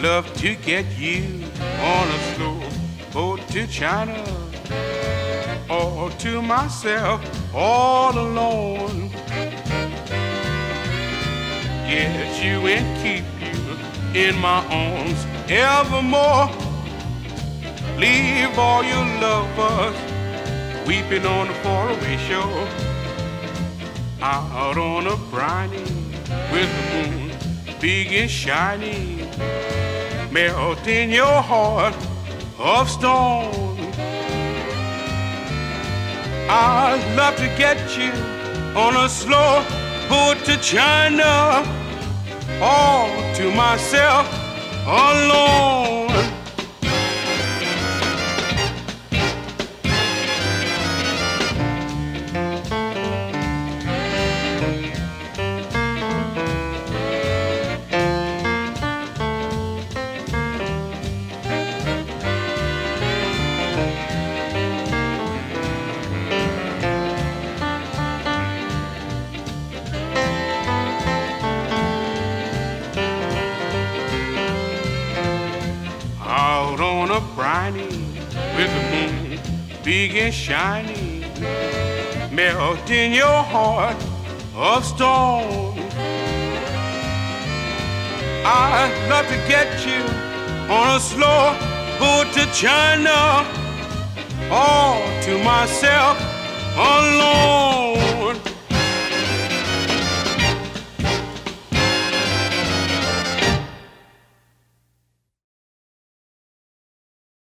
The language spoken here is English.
love to get you on a slow boat to China, all to myself, all alone. Get you and keep you in my arms evermore. Leave all your lovers weeping on the faraway shore. Out on a briny with the moon big and shiny, melting your heart of stone. I'd love to get you on a slow boat to China, all to myself alone. Out on a briny with the moon big and shiny, melting your heart of stone. I'd love to get you on a slow boat to China, all to myself alone.